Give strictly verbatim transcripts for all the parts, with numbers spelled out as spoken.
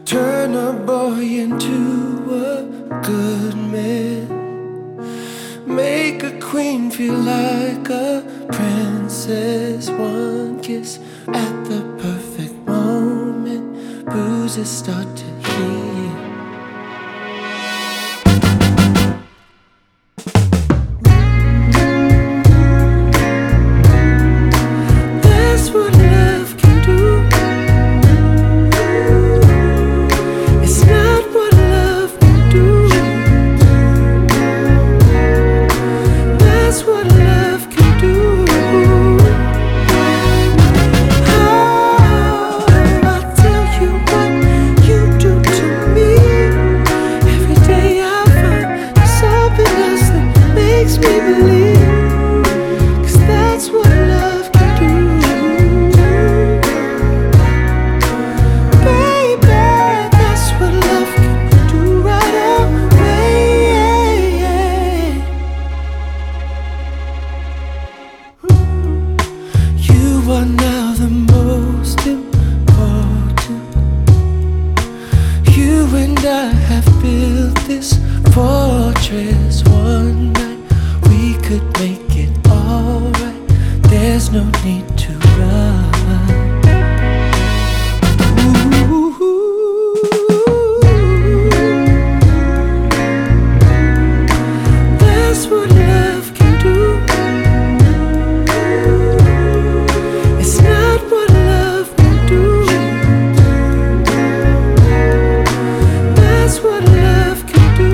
Turn a boy into a good man. Make a queen feel like a princess. One kiss at the perfect moment, bruises start to heal. That's what love can do. It's not what love can do. That's what love can do. Oh, I'll tell you what you do to me. Every day I find something else that makes me believe. 'Cause that's what love can do. Baby, that's what love can do right away. You are now the most important. You and I have built this fortress. One night we could make it alright. There's no need to run. Ooh. That's what love can do. It's not what love can do. That's what love can do.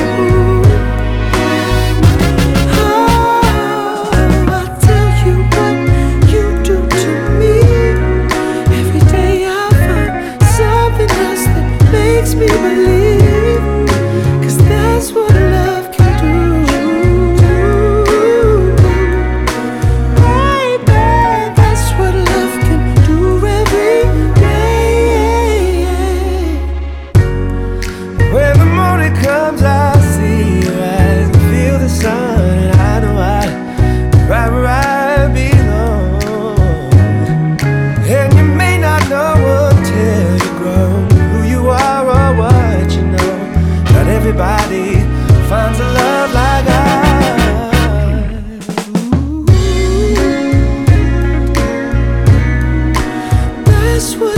Oh, I'll tell you what you do to me. Every day I find something else that makes me believe. 'Cause that's what love can do. Baby, that's what love can do every day. When the morning comes, I see your eyes and feel the sun. I know I right where I belong. And you may not know until you grow who you are or what you know. Not everybody finds a love like I. Ooh. That's what